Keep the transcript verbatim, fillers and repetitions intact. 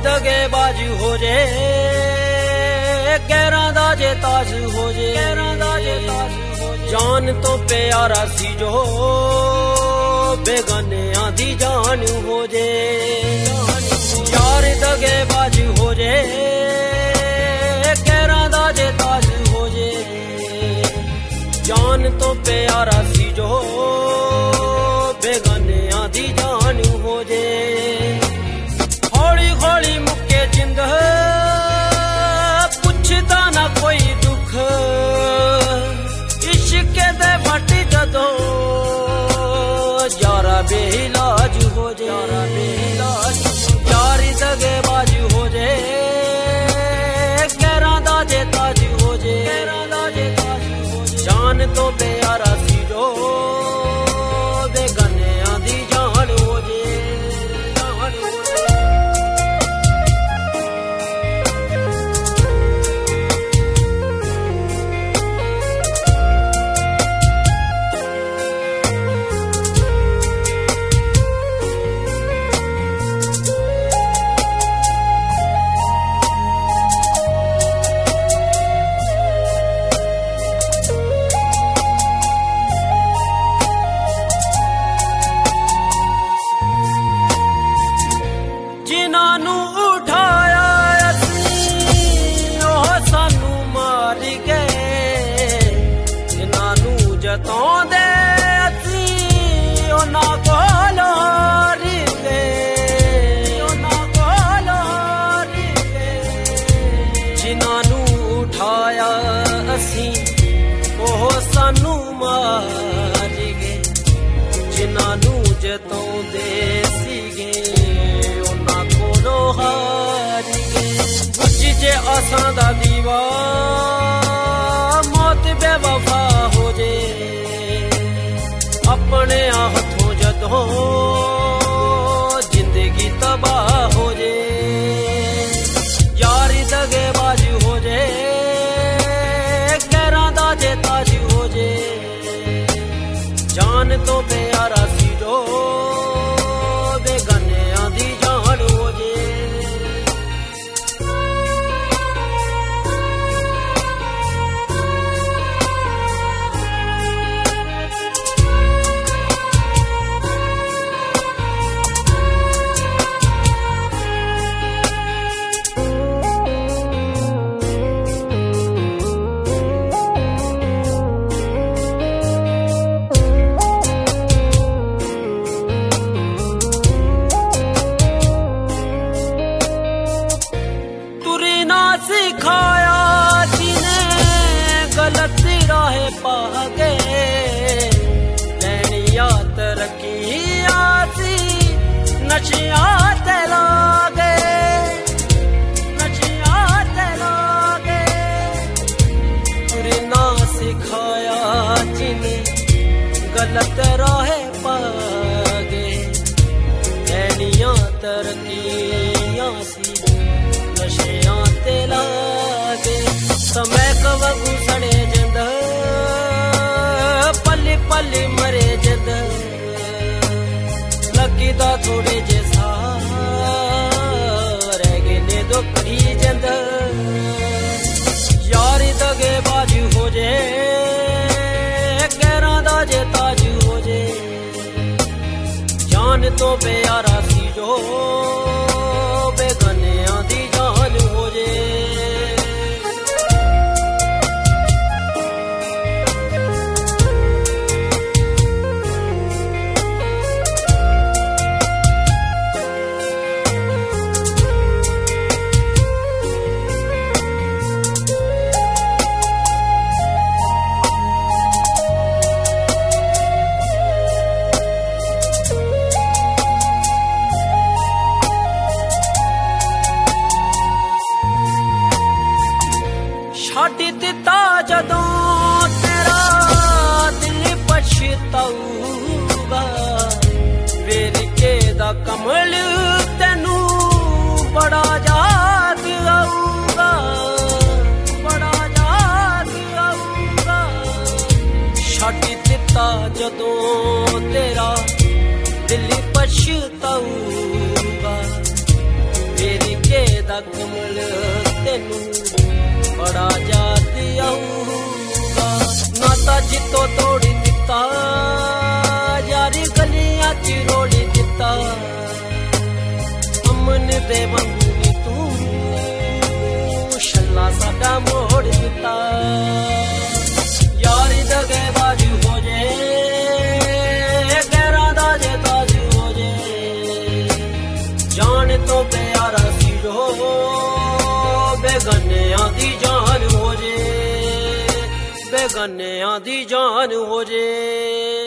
दगेबाज हो जे गैरां दा जे ताज हो जे गैरां दा जे ताज हो जे जान तो प्यारा सी जो बेगानियां दी जान हो जे यार दगेबाज हो जे गैरां दा जे ताज हो जे जान तो प्यारा सी जो बेगानियां दी जान हो जे हौली हौली मुक्के जिंद पुछदा ना कोई दुख इश्क दे वट जदों यारा बेइलाज हो जे यारा बेइलाज यारी दगेबाज हो जे गैरां दा जे ताज हो जे गैरां दा जे ताज हो जे जान तो प्यारा सी जो बेगानियां दी जान हो जे जान हो जे आसां दा दीवा मौत बेवफा हो जे अपने हाथों जदों जिंदगी तबाह हो जे यारी दगेबाज हो जे गैरां दा जे ताज हो जे जान तो प्यारा सी जो बेगानियां दी जान हो जे सिखाया जिन्हें गलत राह पागे लैनिया तरक्की आसी नशिया ते लागे नशिया ते लागे तुरना सिखाया जिन्हें गलत राह पागे लैनिया तरक्की आसी नशियां ते लागे समय कवगू सड़े जंद पल पल मरे जंद लकी दा थोड़े जे सा रह गए ने दो करी जंद यारी दगेबाज हो जे गैरां दा जे ताज हो जे जान तो प्यारा सी जो बेगानियां दी जान हो जे छाड़ी दिता जदों तेरा दिल पछताऊगा फिर के दा कमल तेनू बड़ा याद आऊगा बड़ा याद आऊगा छाड़ी दिता जदों तेरा दिल पछताऊगा फिर के ਮੇਰਾ ਕਮਲ ਤੈਨੂੰ ਬੜਾ ਯਾਦ ਆਊਗਾ। ਨਾਤਾ ਜਿੱਤੋਂ ਤੋੜ ਦਿੱਤਾ ਯਾਰੀ ਗਲੀਆਂ ਚ ਰੋੜ ਦਿੱਤਾ। ਅਮਨ ਦੇ ਵਾਂਗੂ ਨੀ ਤੂੰ ਛੱਲਾ ਸਾਡਾ ਮੋੜ ਦਿੱਤਾ। ਯਾਰੀ ਦਗੇਬਾਜ਼ ਹੋ ਜੇ ਗੈਰਾਂ ਦਾ ਜੇ ਤਾਜ ਹੋ ਜੇ। ਜਾਨ ਤੋਂ ਪਿਆਰਾ ਸੀ ਜੋ ਬੇਗਾਨਿਆਂ ਦੀ ਜਾਨ ਹੋ ਜੇ। ਬੇਗਾਨਿਆਂ ਦੀ ਜਾਨ ਹੋ ਜੇ।